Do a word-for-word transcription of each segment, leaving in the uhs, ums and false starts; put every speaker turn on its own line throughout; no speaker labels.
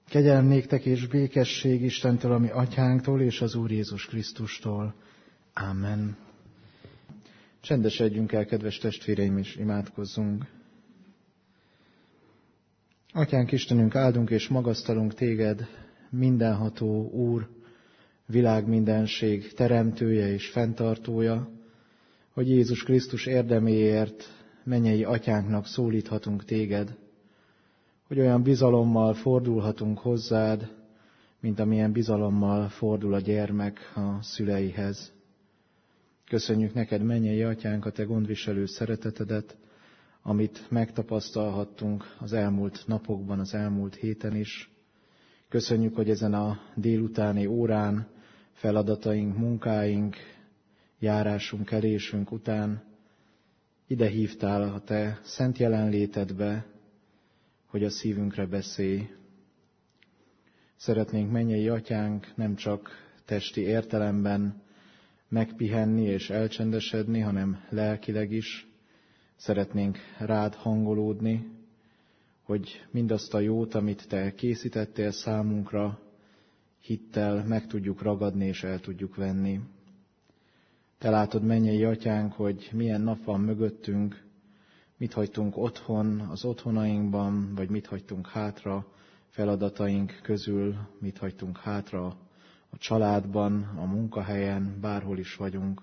Kegyelem néktek és békesség Istentől, ami atyánktól és az Úr Jézus Krisztustól. Amen. Csendesedjünk el, kedves testvéreim, és imádkozzunk. Atyánk Istenünk, áldunk és magasztalunk téged, mindenható Úr, világ mindenség teremtője és fenntartója, hogy Jézus Krisztus érdeméért mennyei atyánknak szólíthatunk téged, hogy olyan bizalommal fordulhatunk hozzád, mint amilyen bizalommal fordul a gyermek a szüleihez. Köszönjük neked, mennyei atyánk, a te gondviselő szeretetedet, amit megtapasztalhattunk az elmúlt napokban, az elmúlt héten is. Köszönjük, hogy ezen a délutáni órán feladataink, munkáink, járásunk, kelésünk után ide hívtál a te szent jelenlétedbe, hogy a szívünkre beszélj. Szeretnénk, mennyei atyánk, nem csak testi értelemben megpihenni és elcsendesedni, hanem lelkileg is. Szeretnénk rád hangolódni, hogy mindazt a jót, amit te készítettél számunkra, hittel meg tudjuk ragadni és el tudjuk venni. Te látod, mennyei atyánk, hogy milyen nap van mögöttünk, mit hagytunk otthon, az otthonainkban, vagy mit hagytunk hátra feladataink közül, mit hagytunk hátra a családban, a munkahelyen, bárhol is vagyunk.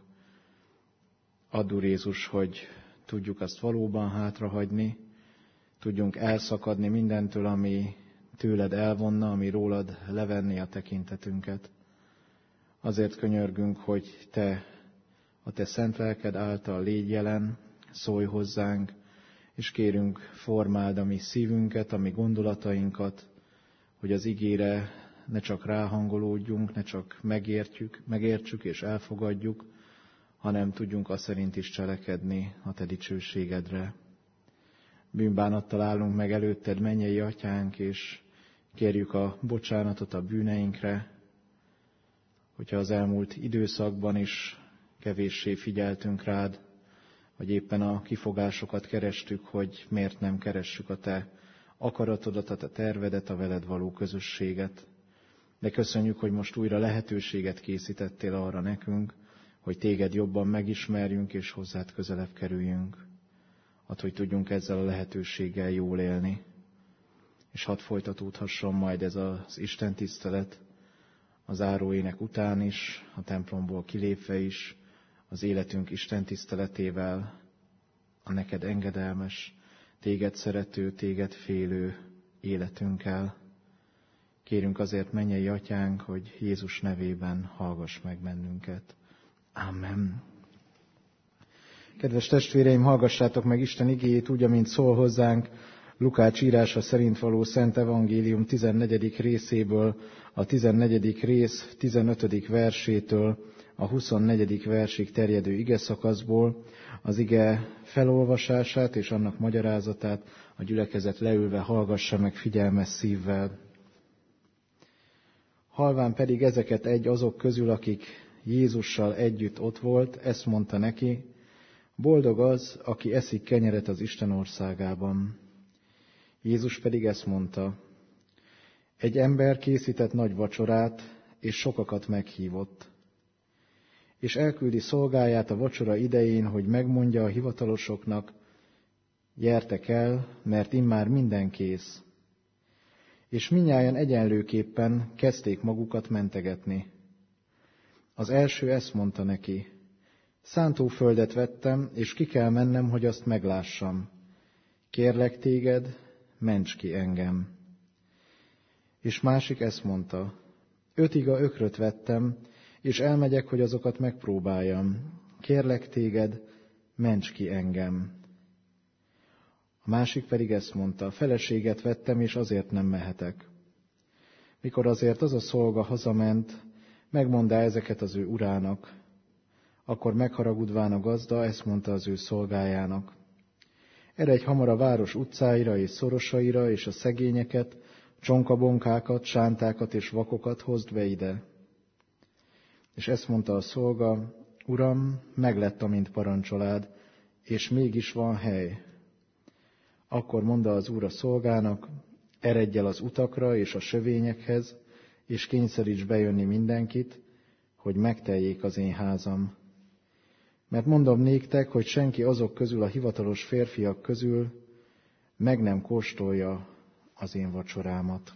Add, Úr Jézus, hogy tudjuk azt valóban hátrahagyni, tudjunk elszakadni mindentől, ami tőled elvonna, ami rólad levenni a tekintetünket. Azért könyörgünk, hogy te, a te szent lelked által légy jelen, szólj hozzánk, és kérünk, formáld a mi szívünket, a mi gondolatainkat, hogy az igére ne csak ráhangolódjunk, ne csak megértjük, megértsük és elfogadjuk, hanem tudjunk azt szerint is cselekedni a te dicsőségedre. Bűnbánattal állunk meg előtted, mennyei atyánk, és kérjük a bocsánatot a bűneinkre, hogyha az elmúlt időszakban is kevéssé figyeltünk rád, vagy éppen a kifogásokat kerestük, hogy miért nem keressük a te akaratodat, a te tervedet, a veled való közösséget. De köszönjük, hogy most újra lehetőséget készítettél arra nekünk, hogy téged jobban megismerjünk és hozzád közelebb kerüljünk. Add, hogy tudjunk ezzel a lehetőséggel jól élni. És hadd folytatódhasson majd ez az Isten tisztelet az záróének után is, a templomból kilépve is, az életünk Isten tiszteletével, a neked engedelmes, téged szerető, téged félő életünkkel. Kérünk azért, mennyei atyánk, hogy Jézus nevében hallgass meg bennünket. Amen. Kedves testvéreim, hallgassátok meg Isten igéjét úgy, amint szól hozzánk Lukács írása szerint való Szent Evangélium tizennegyedik részéből, a tizennegyedik rész tizenötödik versétől a huszonnegyedik versig terjedő igeszakaszból. Az ige felolvasását és annak magyarázatát a gyülekezet leülve hallgassa meg figyelmes szívvel. Halván pedig ezeket egy azok közül, akik Jézussal együtt ott volt, ezt mondta neki: boldog az, aki eszik kenyeret az Isten országában. Jézus pedig ezt mondta: egy ember készített nagy vacsorát, és sokakat meghívott. És elküldi szolgáját a vacsora idején, hogy megmondja a hivatalosoknak: gyertek el, mert immár minden kész. És mindnyájan egyenlőképpen kezdték magukat mentegetni. Az első ezt mondta neki: szántóföldet vettem, és ki kell mennem, hogy azt meglássam. Kérlek téged, ments ki engem. És másik ezt mondta: öt iga ökröt vettem, és elmegyek, hogy azokat megpróbáljam. Kérlek téged, ments ki engem. A másik pedig ezt mondta: feleséget vettem, és azért nem mehetek. Mikor azért az a szolga hazament, megmondá ezeket az ő urának. Akkor megharagudván a gazda ezt mondta az ő szolgájának: eredj hamar a város utcáira és szorosaira, és a szegényeket, csonkabonkákat, sántákat és vakokat hozd be ide. És ezt mondta a szolga: Uram, meglett, amint parancsolád, és mégis van hely. Akkor mondta az úr a szolgának: eredj el az utakra és a sövényekhez, és kényszeríts bejönni mindenkit, hogy megteljék az én házam. Mert mondom néktek, hogy senki azok közül a hivatalos férfiak közül meg nem kóstolja az én vacsorámat.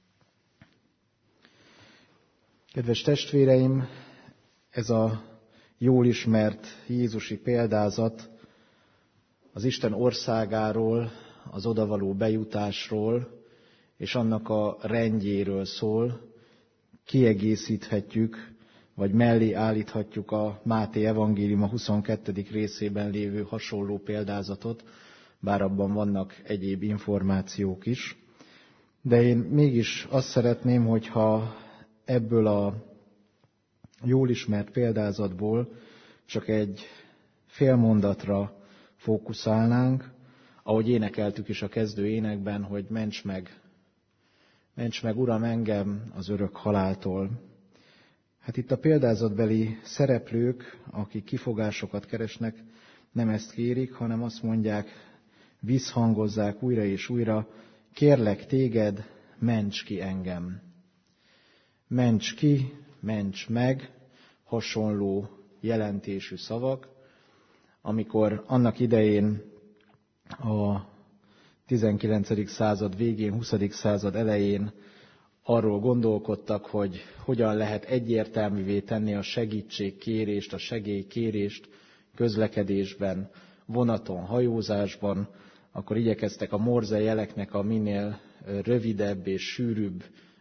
Kedves testvéreim, ez a jól ismert jézusi példázat az Isten országáról, az odavaló bejutásról és annak a rendjéről szól. Kiegészíthetjük, vagy mellé állíthatjuk a Máté evangélium a huszonkettedik részében lévő hasonló példázatot, bár abban vannak egyéb információk is. De én mégis azt szeretném, hogyha ebből a jól ismert példázatból csak egy fél mondatra fókuszálnánk, ahogy énekeltük is a kezdő énekben, hogy ments meg, ments meg, Uram, engem az örök haláltól. Hát itt a példázatbeli szereplők, akik kifogásokat keresnek, nem ezt kérik, hanem azt mondják, visszhangozzák újra és újra, kérlek téged, ments ki engem. Ments ki, ments meg, hasonló jelentésű szavak, amikor annak idején a tizenkilencedik század végén, huszadik század elején arról gondolkodtak, hogy hogyan lehet egyértelművé tenni a segítségkérést, a segélykérést közlekedésben, vonaton, hajózásban, akkor igyekeztek a morze jeleknek a minél rövidebb és sűrűbb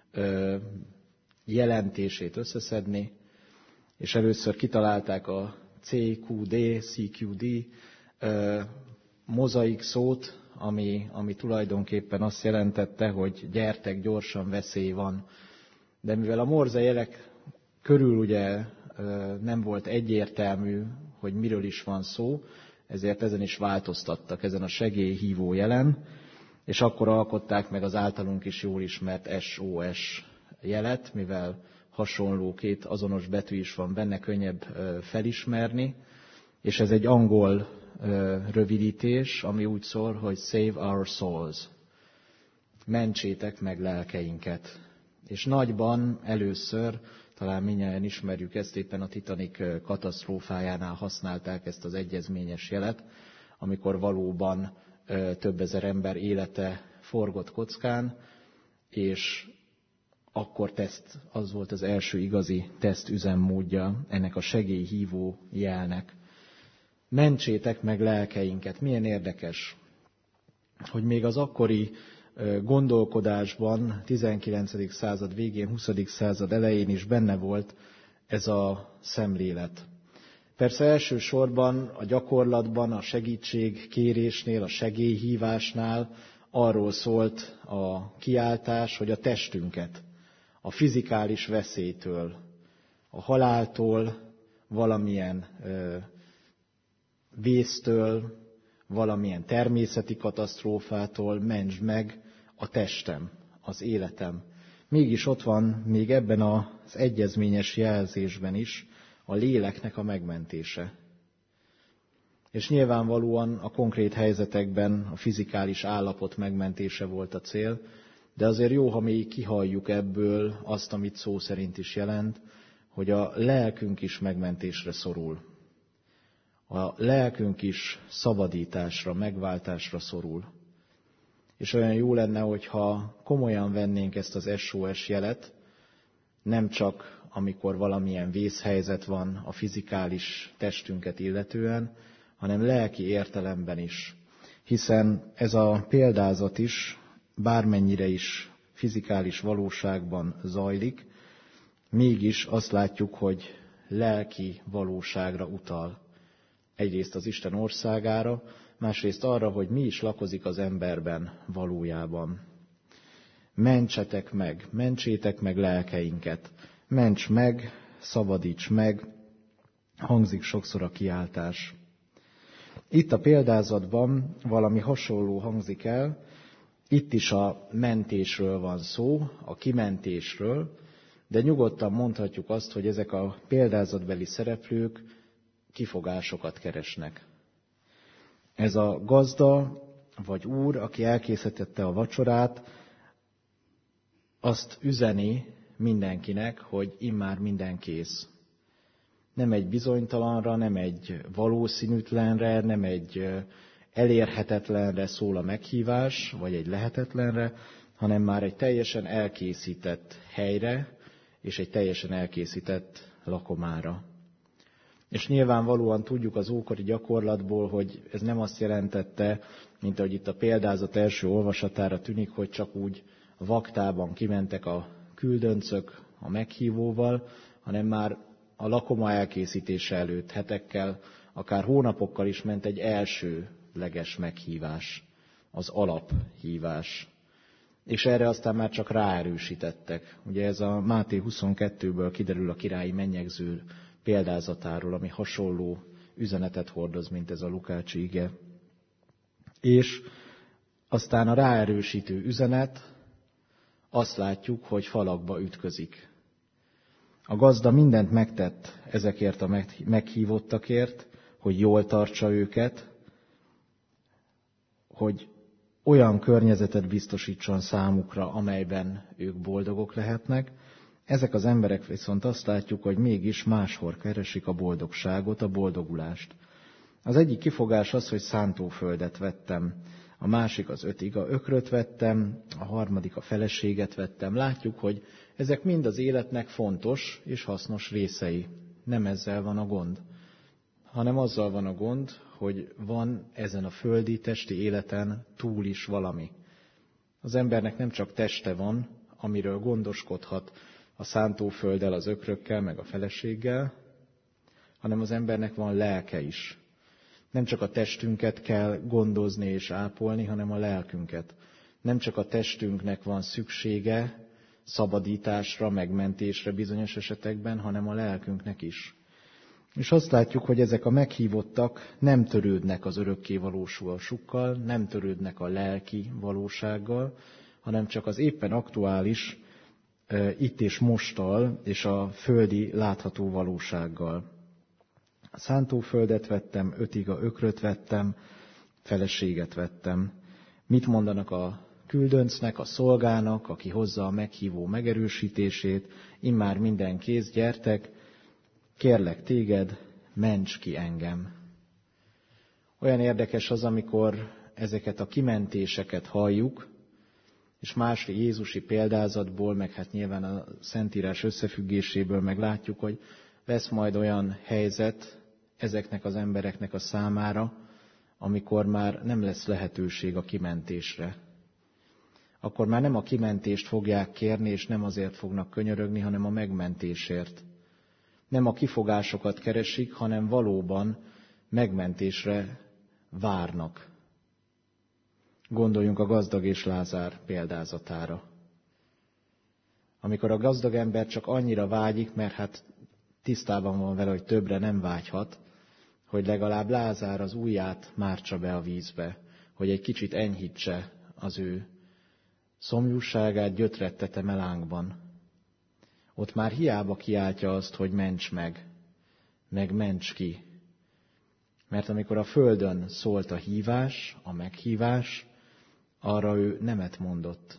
jelentését összeszedni, és először kitalálták a cé kú dé, cé kú dé mozaik szót, ami, ami tulajdonképpen azt jelentette, hogy gyertek, gyorsan, veszély van. De mivel a morze jelek körül ugye nem volt egyértelmű, hogy miről is van szó, ezért ezen is változtattak, ezen a segélyhívó jelen, és akkor alkották meg az általunk is jól ismert es o es jelet, mivel hasonló két azonos betű is van benne, könnyebb felismerni, és ez egy angol rövidítés, ami úgy szól, hogy Save Our Souls. Mentsétek meg lelkeinket. És nagyban először, talán mindjárt ismerjük ezt, éppen a Titanic katasztrófájánál használták ezt az egyezményes jelet, amikor valóban több ezer ember élete forgott kockán, és akkor teszt, az volt az első igazi teszt üzemmódja ennek a segélyhívó jelnek. Mentsétek meg lelkeinket. Milyen érdekes, hogy még az akkori gondolkodásban, tizenkilencedik század végén, huszadik század elején is benne volt ez a szemlélet. Persze elsősorban a gyakorlatban, a segítségkérésnél, a segélyhívásnál arról szólt a kiáltás, hogy a testünket a fizikális veszélytől, a haláltól, valamilyen ö, vésztől, valamilyen természeti katasztrófától mentsd meg a testem, az életem. Mégis ott van még ebben az egyezményes jelzésben is a léleknek a megmentése. És nyilvánvalóan a konkrét helyzetekben a fizikális állapot megmentése volt a cél, de azért jó, ha még kihalljuk ebből azt, amit szó szerint is jelent, hogy a lelkünk is megmentésre szorul. A lelkünk is szabadításra, megváltásra szorul. És olyan jó lenne, hogyha komolyan vennénk ezt az es o es jelet, nem csak amikor valamilyen vészhelyzet van a fizikális testünket illetően, hanem lelki értelemben is. Hiszen ez a példázat is, bármennyire is fizikális valóságban zajlik, mégis azt látjuk, hogy lelki valóságra utal. Egyrészt az Isten országára, másrészt arra, hogy mi is lakozik az emberben valójában. Mentsetek meg, mentsétek meg lelkeinket, ments meg, szabadíts meg, hangzik sokszor a kiáltás. Itt a példázatban valami hasonló hangzik el, itt is a mentésről van szó, a kimentésről, de nyugodtan mondhatjuk azt, hogy ezek a példázatbeli szereplők kifogásokat keresnek. Ez a gazda, vagy úr, aki elkészítette a vacsorát, azt üzeni mindenkinek, hogy immár minden kész. Nem egy bizonytalanra, nem egy valószínűtlenre, nem egy elérhetetlenre szól a meghívás, vagy egy lehetetlenre, hanem már egy teljesen elkészített helyre, és egy teljesen elkészített lakomára. És nyilvánvalóan tudjuk az ókori gyakorlatból, hogy ez nem azt jelentette, mint ahogy itt a példázat első olvasatára tűnik, hogy csak úgy vaktában kimentek a küldöncök a meghívóval, hanem már a lakoma elkészítése előtt hetekkel, akár hónapokkal is ment egy elsőleges meghívás, az alaphívás. És erre aztán már csak ráerősítettek. Ugye ez a Máté huszonkettőből kiderül a királyi mennyegző példázatáról, ami hasonló üzenetet hordoz, mint ez a lukácsi ige. És aztán a ráerősítő üzenet, azt látjuk, hogy falakba ütközik. A gazda mindent megtett ezekért a meghívottakért, hogy jól tartsa őket, hogy olyan környezetet biztosítson számukra, amelyben ők boldogok lehetnek. Ezek az emberek viszont azt látjuk, hogy mégis máshol keresik a boldogságot, a boldogulást. Az egyik kifogás az, hogy szántóföldet vettem, a másik az öt iga ökröt vettem, a harmadik a feleséget vettem. Látjuk, hogy ezek mind az életnek fontos és hasznos részei. Nem ezzel van a gond, hanem azzal van a gond, hogy van ezen a földi, testi életen túl is valami. Az embernek nem csak teste van, amiről gondoskodhat a szántófölddel, az ökrökkel, meg a feleséggel, hanem az embernek van lelke is. Nem csak a testünket kell gondozni és ápolni, hanem a lelkünket. Nem csak a testünknek van szüksége szabadításra, megmentésre bizonyos esetekben, hanem a lelkünknek is. És azt látjuk, hogy ezek a meghívottak nem törődnek az örökké valósulásukkal, nem törődnek a lelki valósággal, hanem csak az éppen aktuális e, itt és mosttal és a földi látható valósággal. Szántóföldet vettem, öt iga ökröt vettem, feleséget vettem. Mit mondanak a küldöncnek, a szolgának, aki hozza a meghívó megerősítését? Immár minden kész, gyertek, kérlek téged, ments ki engem. Olyan érdekes az, amikor ezeket a kimentéseket halljuk, és más jézusi példázatból, meg hát nyilván a Szentírás összefüggéséből meglátjuk, hogy lesz majd olyan helyzet ezeknek az embereknek a számára, amikor már nem lesz lehetőség a kimentésre. Akkor már nem a kimentést fogják kérni, és nem azért fognak könyörögni, hanem a megmentésért. Nem a kifogásokat keresik, hanem valóban megmentésre várnak. Gondoljunk a gazdag és Lázár példázatára. Amikor a gazdag ember csak annyira vágyik, mert hát tisztában van vele, hogy többre nem vágyhat, hogy legalább Lázár az ujját mártsa be a vízbe, hogy egy kicsit enyhítse az ő szomjúságát, gyötrette melánkban. Ott már hiába kiáltja azt, hogy ments meg, meg ments ki. Mert amikor a földön szólt a hívás, a meghívás, arra ő nemet mondott.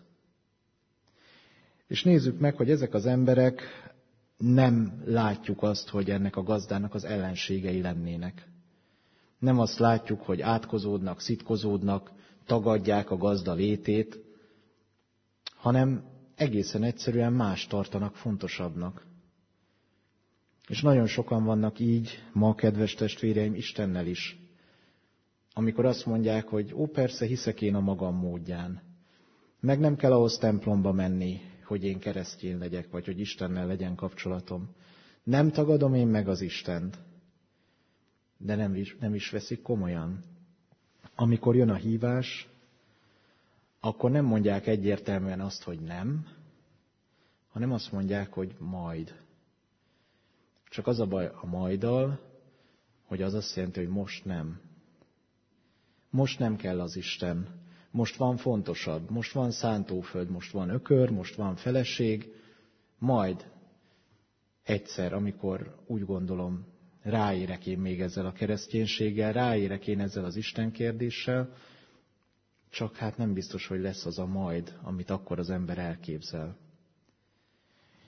És nézzük meg, hogy ezek az emberek, nem látjuk azt, hogy ennek a gazdának az ellenségei lennének. Nem azt látjuk, hogy átkozódnak, szitkozódnak, tagadják a gazda létét, hanem egészen egyszerűen más tartanak fontosabbnak. És nagyon sokan vannak így, ma, kedves testvéreim, Istennel is. Amikor azt mondják, hogy ó, persze hiszek én a magam módján. Meg nem kell ahhoz templomba menni, hogy én keresztény legyek, vagy hogy Istennel legyen kapcsolatom. Nem tagadom én meg az Istent, de nem is, nem is veszik komolyan. Amikor jön a hívás, akkor nem mondják egyértelműen azt, hogy nem, hanem azt mondják, hogy majd. Csak az a baj a majddal, hogy az azt jelenti, hogy most nem. Most nem kell az Isten. Most van fontosabb. Most van szántóföld, most van ökör, most van feleség. Majd egyszer, amikor úgy gondolom, ráérek én még ezzel a kereszténységgel, ráérek én ezzel az Isten kérdéssel, csak hát nem biztos, hogy lesz az a majd, amit akkor az ember elképzel.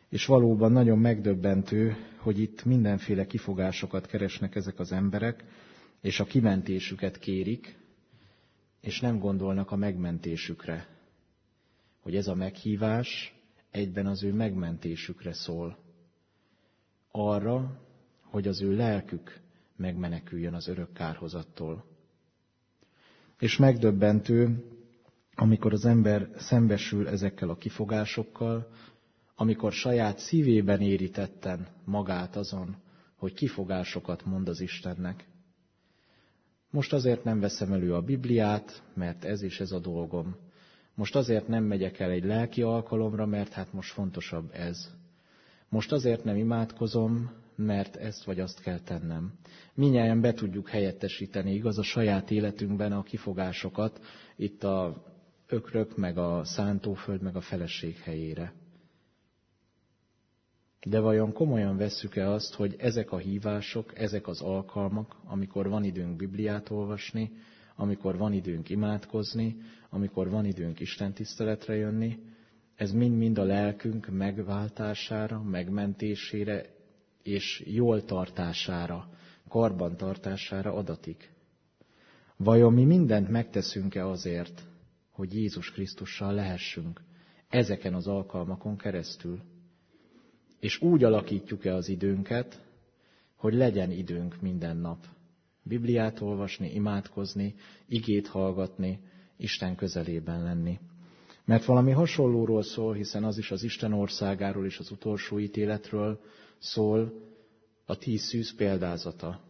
És valóban nagyon megdöbbentő, hogy itt mindenféle kifogásokat keresnek ezek az emberek, és a kimentésüket kérik, és nem gondolnak a megmentésükre. Hogy ez a meghívás egyben az ő megmentésükre szól. Arra, hogy az ő lelkük megmeneküljön az örök kárhozattól. És megdöbbentő, amikor az ember szembesül ezekkel a kifogásokkal, amikor saját szívében éri tetten magát azon, hogy kifogásokat mond az Istennek. Most azért nem veszem elő a Bibliát, mert ez is ez a dolgom. Most azért nem megyek el egy lelki alkalomra, mert hát most fontosabb ez. Most azért nem imádkozom, mert ezt vagy azt kell tennem. Mindnyájan be tudjuk helyettesíteni, igaz, a saját életünkben a kifogásokat, itt a ökrök, meg a szántóföld, meg a feleség helyére. De vajon komolyan vesszük-e azt, hogy ezek a hívások, ezek az alkalmak, amikor van időnk Bibliát olvasni, amikor van időnk imádkozni, amikor van időnk istentiszteletre jönni, ez mind-mind a lelkünk megváltására, megmentésére és jól tartására, karbantartására adatik. Vajon mi mindent megteszünk-e azért, hogy Jézus Krisztussal lehessünk ezeken az alkalmakon keresztül? És úgy alakítjuk-e az időnket, hogy legyen időnk minden nap Bibliát olvasni, imádkozni, igét hallgatni, Isten közelében lenni. Mert valami hasonlóról szól, hiszen az is az Isten országáról és az utolsó ítéletről szól, a tíz szűz példázata.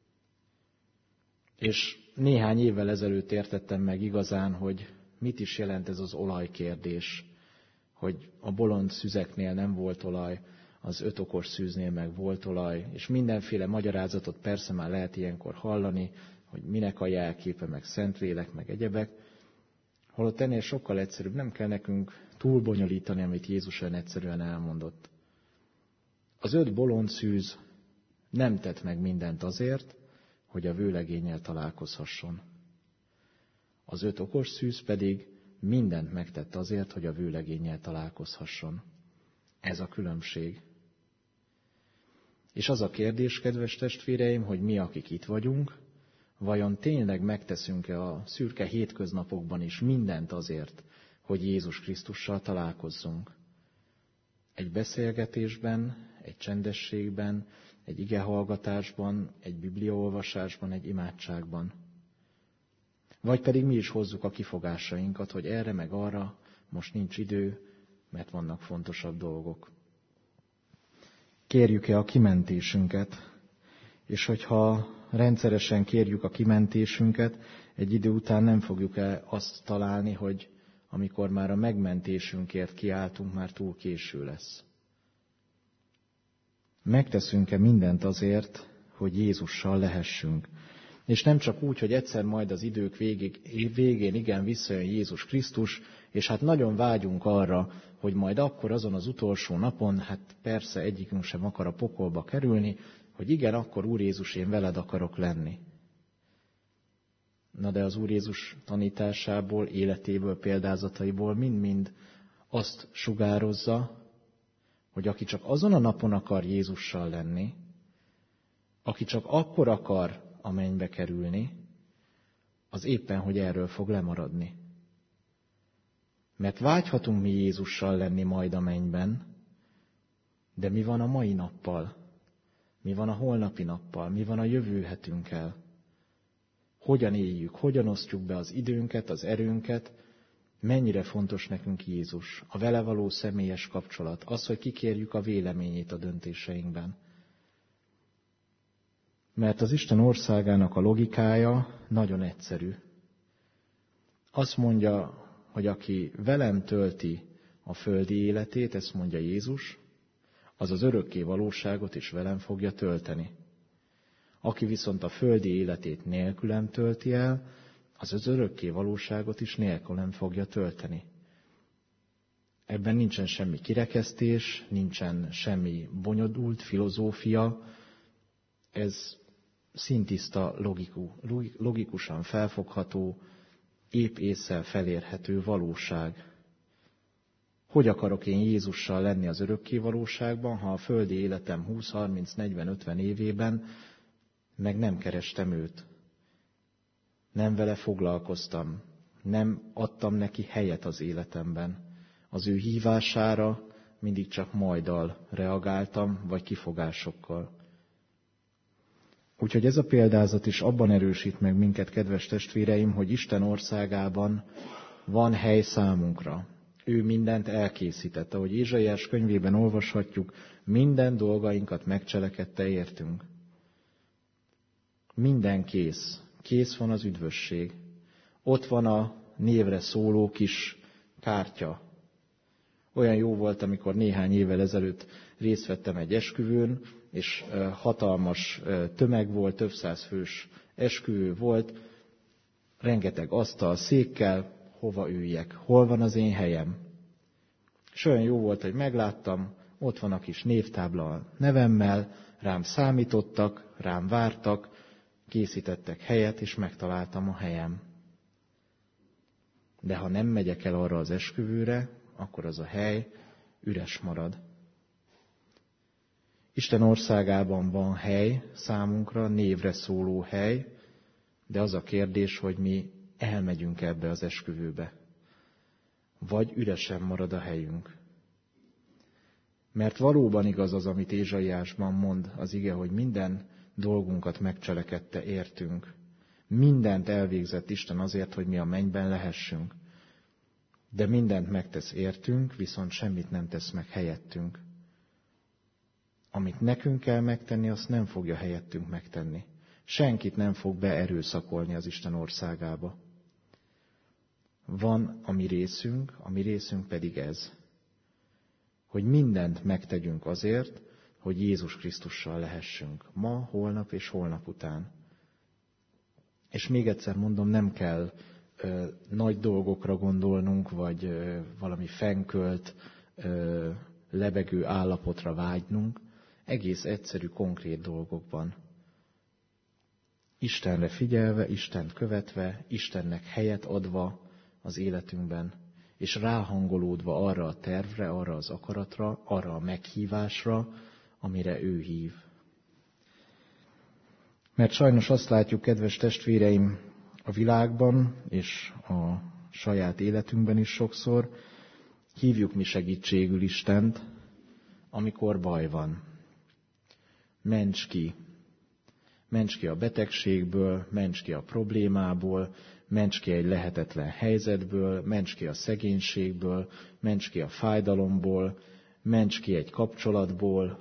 És néhány évvel ezelőtt értettem meg igazán, hogy mit is jelent ez az olajkérdés, hogy a bolond szüzeknél nem volt olaj, az öt okos szűznél meg volt olaj, és mindenféle magyarázatot persze már lehet ilyenkor hallani, hogy minek a jelképe, meg szentlélek, meg egyebek. Holott ennél sokkal egyszerűbb, nem kell nekünk túl bonyolítani, amit Jézus olyan egyszerűen elmondott. Az öt bolond szűz nem tett meg mindent azért, hogy a vőlegénnyel találkozhasson. Az öt okos szűz pedig mindent megtett azért, hogy a vőlegénnyel találkozhasson. Ez a különbség. És az a kérdés, kedves testvéreim, hogy mi, akik itt vagyunk, vajon tényleg megteszünk-e a szürke hétköznapokban is mindent azért, hogy Jézus Krisztussal találkozzunk? Egy beszélgetésben, egy csendességben, egy igehallgatásban, egy bibliaolvasásban, egy imádságban. Vagy pedig mi is hozzuk a kifogásainkat, hogy erre meg arra most nincs idő, mert vannak fontosabb dolgok. Kérjük-e a kimentésünket, és hogyha rendszeresen kérjük a kimentésünket, egy idő után nem fogjuk-e azt találni, hogy amikor már a megmentésünkért kiáltunk, már túl késő lesz. Megteszünk-e mindent azért, hogy Jézussal lehessünk? És nem csak úgy, hogy egyszer majd az idők végig, végén igen visszajön Jézus Krisztus, és hát nagyon vágyunk arra, hogy majd akkor azon az utolsó napon, hát persze egyikünk sem akar a pokolba kerülni, hogy igen, akkor Úr Jézus, én veled akarok lenni. Na de az Úr Jézus tanításából, életéből, példázataiból mind-mind azt sugározza, hogy aki csak azon a napon akar Jézussal lenni, aki csak akkor akar a mennybe kerülni, az éppen, hogy erről fog lemaradni. Mert vágyhatunk mi Jézussal lenni majd a mennyben, de mi van a mai nappal? Mi van a holnapi nappal? Mi van a jövő hetünkkel? Hogyan éljük? Hogyan osztjuk be az időnket, az erőnket? Mennyire fontos nekünk Jézus? A vele való személyes kapcsolat. Az, hogy kikérjük a véleményét a döntéseinkben. Mert az Isten országának a logikája nagyon egyszerű. Azt mondja, hogy aki velem tölti a földi életét, ezt mondja Jézus, az az örökké valóságot is velem fogja tölteni. Aki viszont a földi életét nélkülem tölti el, az az örökké valóságot is nélkülem fogja tölteni. Ebben nincsen semmi kirekesztés, nincsen semmi bonyolult filozófia, ez szintiszta, logiku, logikusan felfogható, épp ésszel felérhető valóság. hogy akarok én Jézussal lenni az örökké valóságban, ha a földi életem húsz, harminc, negyven, ötven évében meg nem kerestem őt. Nem vele foglalkoztam, nem adtam neki helyet az életemben. Az ő hívására mindig csak majddal reagáltam, vagy kifogásokkal. Úgyhogy ez a példázat is abban erősít meg minket, kedves testvéreim, hogy Isten országában van hely számunkra. Ő mindent elkészített. Ahogy Ézsaiás könyvében olvashatjuk, minden dolgainkat megcselekedte értünk. Minden kész. Kész van az üdvösség. Ott van a névre szóló kis kártya. Olyan jó volt, amikor néhány évvel ezelőtt részt vettem egy esküvőn, és hatalmas tömeg volt, több száz fős esküvő volt, rengeteg asztal, székkel, hova üljek, hol van az én helyem. És olyan jó volt, hogy megláttam, ott van a kis névtábla a nevemmel, rám számítottak, rám vártak, készítettek helyet, és megtaláltam a helyem. De ha nem megyek el arra az esküvőre, akkor az a hely üres marad. Isten országában van hely számunkra, névre szóló hely, de az a kérdés, hogy mi elmegyünk ebbe az esküvőbe, vagy üresen marad a helyünk. Mert valóban igaz az, amit Ézsaiásban mond az ige, hogy minden dolgunkat megcselekedte értünk. Mindent elvégzett Isten azért, hogy mi a mennyben lehessünk. De mindent megtesz értünk, viszont semmit nem tesz meg helyettünk. Amit nekünk kell megtenni, azt nem fogja helyettünk megtenni. Senkit nem fog beerőszakolni az Isten országába. Van a mi részünk, a mi részünk pedig ez, hogy mindent megtegyünk azért, hogy Jézus Krisztussal lehessünk. Ma, holnap és holnap után. És még egyszer mondom, nem kell ö, nagy dolgokra gondolnunk, vagy ö, valami fennkölt, ö, lebegő állapotra vágynunk, egész egyszerű, konkrét dolgokban. Istenre figyelve, Istent követve, Istennek helyet adva az életünkben, és ráhangolódva arra a tervre, arra az akaratra, arra a meghívásra, amire ő hív. Mert sajnos azt látjuk, kedves testvéreim, a világban és a saját életünkben is sokszor, hívjuk mi segítségül Istent, amikor baj van. Ments ki! Ments ki a betegségből, ments ki a problémából, ments ki egy lehetetlen helyzetből, ments ki a szegénységből, ments ki a fájdalomból, ments ki egy kapcsolatból.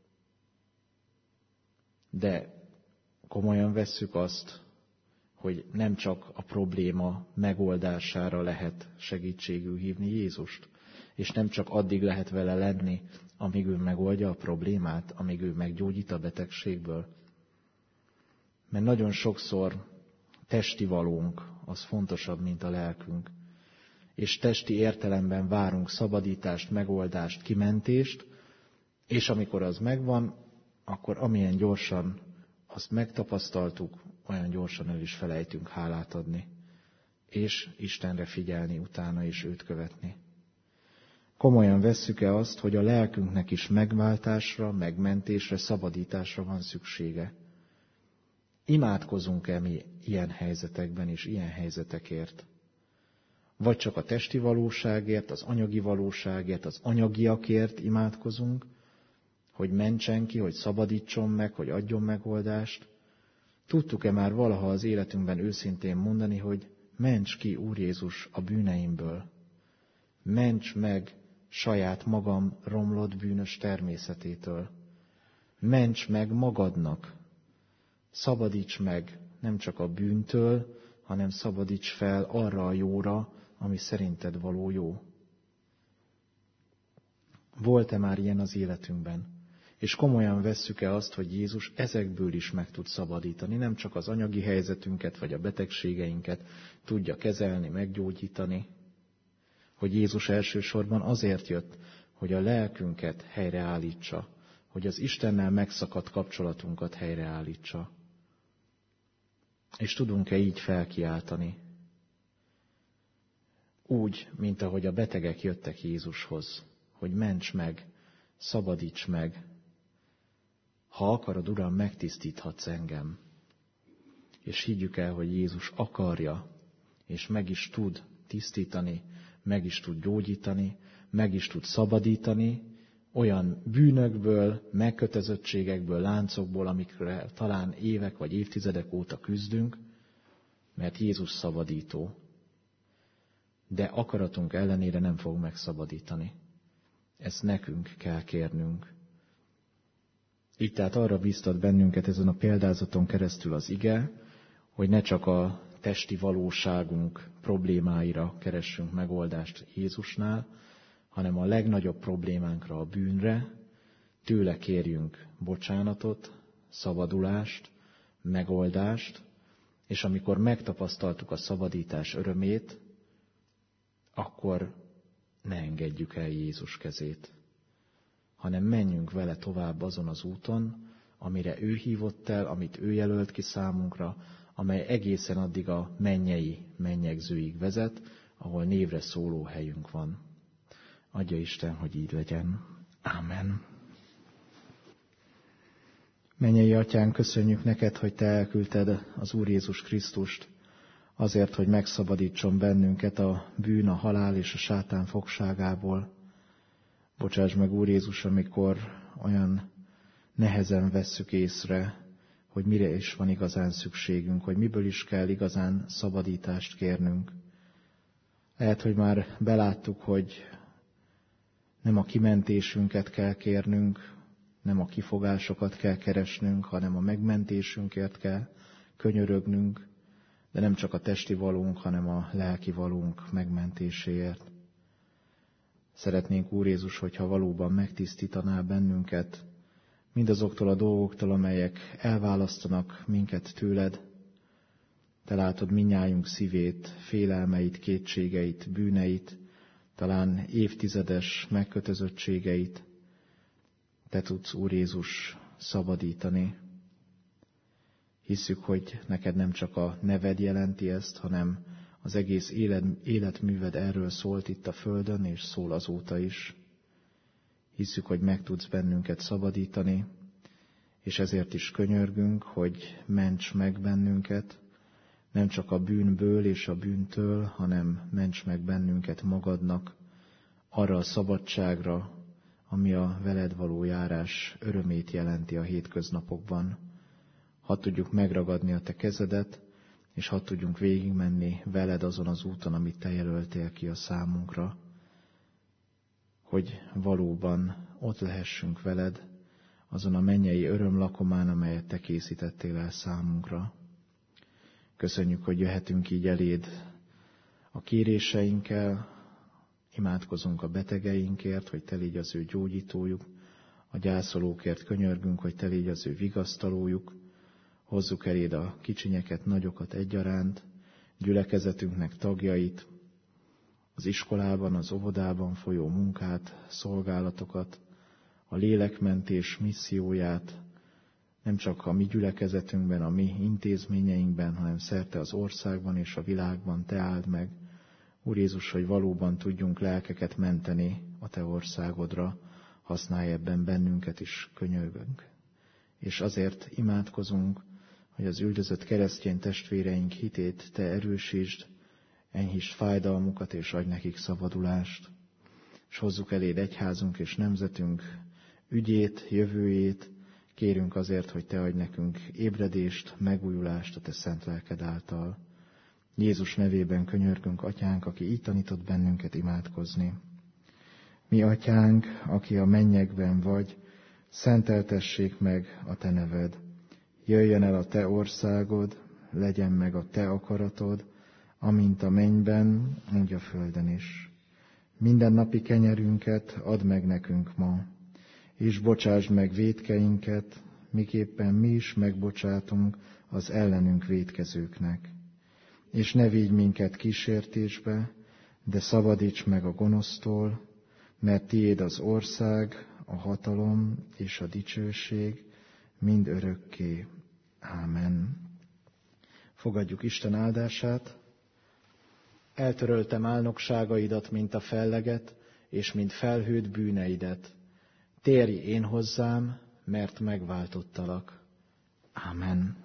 De komolyan vesszük azt, hogy nem csak a probléma megoldására lehet segítségül hívni Jézust, és nem csak addig lehet vele lenni, amíg ő megoldja a problémát, amíg ő meggyógyít a betegségből. Mert nagyon sokszor testi valónk az fontosabb, mint a lelkünk. És testi értelemben várunk szabadítást, megoldást, kimentést, és amikor az megvan, akkor amilyen gyorsan azt megtapasztaltuk, olyan gyorsan el is felejtünk hálát adni, és Istenre figyelni utána, és őt követni. Komolyan vesszük-e azt, hogy a lelkünknek is megváltásra, megmentésre, szabadításra van szüksége? Imádkozunk-e mi ilyen helyzetekben és ilyen helyzetekért? Vagy csak a testi valóságért, az anyagi valóságért, az anyagiakért imádkozunk, hogy mentsen ki, hogy szabadítson meg, hogy adjon megoldást? Tudtuk-e már valaha az életünkben őszintén mondani, hogy ments ki, Úr Jézus, a bűneimből? Ments meg saját magam romlott bűnös természetétől. Ments meg magadnak. Szabadíts meg nem csak a bűntől, hanem szabadíts fel arra a jóra, ami szerinted való jó. Volt-e már ilyen az életünkben? És komolyan vesszük-e azt, hogy Jézus ezekből is meg tud szabadítani, nem csak az anyagi helyzetünket, vagy a betegségeinket tudja kezelni, meggyógyítani, hogy Jézus elsősorban azért jött, hogy a lelkünket helyreállítsa, hogy az Istennel megszakadt kapcsolatunkat helyreállítsa. És tudunk-e így felkiáltani? úgy, mint ahogy a betegek jöttek Jézushoz, hogy ments meg, szabadíts meg. Ha akarod, Uram, megtisztíthatsz engem. És higgyük el, hogy Jézus akarja, és meg is tud tisztítani, meg is tud gyógyítani, meg is tud szabadítani olyan bűnökből, megkötözöttségekből, láncokból, amikre talán évek vagy évtizedek óta küzdünk, mert Jézus szabadító. De akaratunk ellenére nem fog megszabadítani. Ezt nekünk kell kérnünk. Így tehát arra bíztat bennünket ezen a példázaton keresztül az ige, hogy ne csak a testi valóságunk problémáira keressünk megoldást Jézusnál, hanem a legnagyobb problémánkra, a bűnre, tőle kérjünk bocsánatot, szabadulást, megoldást, és amikor megtapasztaltuk a szabadítás örömét, akkor ne engedjük el Jézus kezét, hanem menjünk vele tovább azon az úton, amire ő hívott el, amit ő jelölt ki számunkra, amely egészen addig a mennyei mennyegzőig vezet, ahol névre szóló helyünk van. Adja Isten, hogy így legyen. Ámen. Mennyei Atyánk, köszönjük neked, hogy te elküldted az Úr Jézus Krisztust azért, hogy megszabadítson bennünket a bűn, a halál és a sátán fogságából. Bocsáss meg, Úr Jézus, amikor olyan nehezen vesszük észre, hogy mire is van igazán szükségünk, hogy miből is kell igazán szabadítást kérnünk. Lehet, hogy már beláttuk, hogy nem a kimentésünket kell kérnünk, nem a kifogásokat kell keresnünk, hanem a megmentésünkért kell könyörögnünk, de nem csak a testi valónk, hanem a lelki valónk megmentéséért. Szeretnénk, Úr Jézus, hogyha valóban megtisztítanál bennünket mindazoktól a dolgoktól, amelyek elválasztanak minket tőled. Te látod mindnyájunk szívét, félelmeit, kétségeit, bűneit, talán évtizedes megkötözöttségeit. Te tudsz, Úr Jézus, szabadítani. Hisszük, hogy neked nem csak a neved jelenti ezt, hanem az egész élet, életműved erről szólt itt a földön, és szól azóta is. Hisszük, hogy meg tudsz bennünket szabadítani, és ezért is könyörgünk, hogy ments meg bennünket, nem csak a bűnből és a bűntől, hanem ments meg bennünket magadnak, arra a szabadságra, ami a veled való járás örömét jelenti a hétköznapokban. Hadd tudjuk megragadni a te kezedet, és hadd tudjunk végigmenni veled azon az úton, amit te jelöltél ki a számunkra, hogy valóban ott lehessünk veled, azon a mennyei örömlakomán, amelyet te készítettél el számunkra. Köszönjük, hogy jöhetünk így eléd a kéréseinkkel, imádkozunk a betegeinkért, hogy te légy az ő gyógyítójuk, a gyászolókért könyörgünk, hogy te légy az ő vigasztalójuk, hozzuk eléd a kicsinyeket, nagyokat egyaránt, gyülekezetünknek tagjait, az iskolában, az óvodában folyó munkát, szolgálatokat, a lélekmentés misszióját, nem csak a mi gyülekezetünkben, a mi intézményeinkben, hanem szerte az országban és a világban te áld meg. Úr Jézus, hogy valóban tudjunk lelkeket menteni a te országodra, használj ebben bennünket is, könyörgünk. És azért imádkozunk, hogy az üldözött keresztény testvéreink hitét te erősítsd, enyhítsd fájdalmukat és adj nekik szabadulást. És hozzuk eléd egyházunk és nemzetünk ügyét, jövőjét, kérünk azért, hogy te adj nekünk ébredést, megújulást a te szent lelked által. Jézus nevében könyörgünk, Atyánk, aki így tanított bennünket imádkozni. Mi, Atyánk, aki a mennyekben vagy, szenteltessék meg a te neved. Jöjjön el a te országod, legyen meg a te akaratod, amint a mennyben, úgy a földön is. Minden napi kenyerünket add meg nekünk ma, és bocsásd meg vétkeinket, miképpen mi is megbocsátunk az ellenünk vétkezőknek. És ne vigy minket kísértésbe, de szabadíts meg a gonosztól, mert tiéd az ország, a hatalom és a dicsőség mind örökké. Ámen. Fogadjuk Isten áldását. Eltöröltem álnokságaidat, mint a felleget, és mint felhőt bűneidet. Térj én hozzám, mert megváltottalak. Ámen.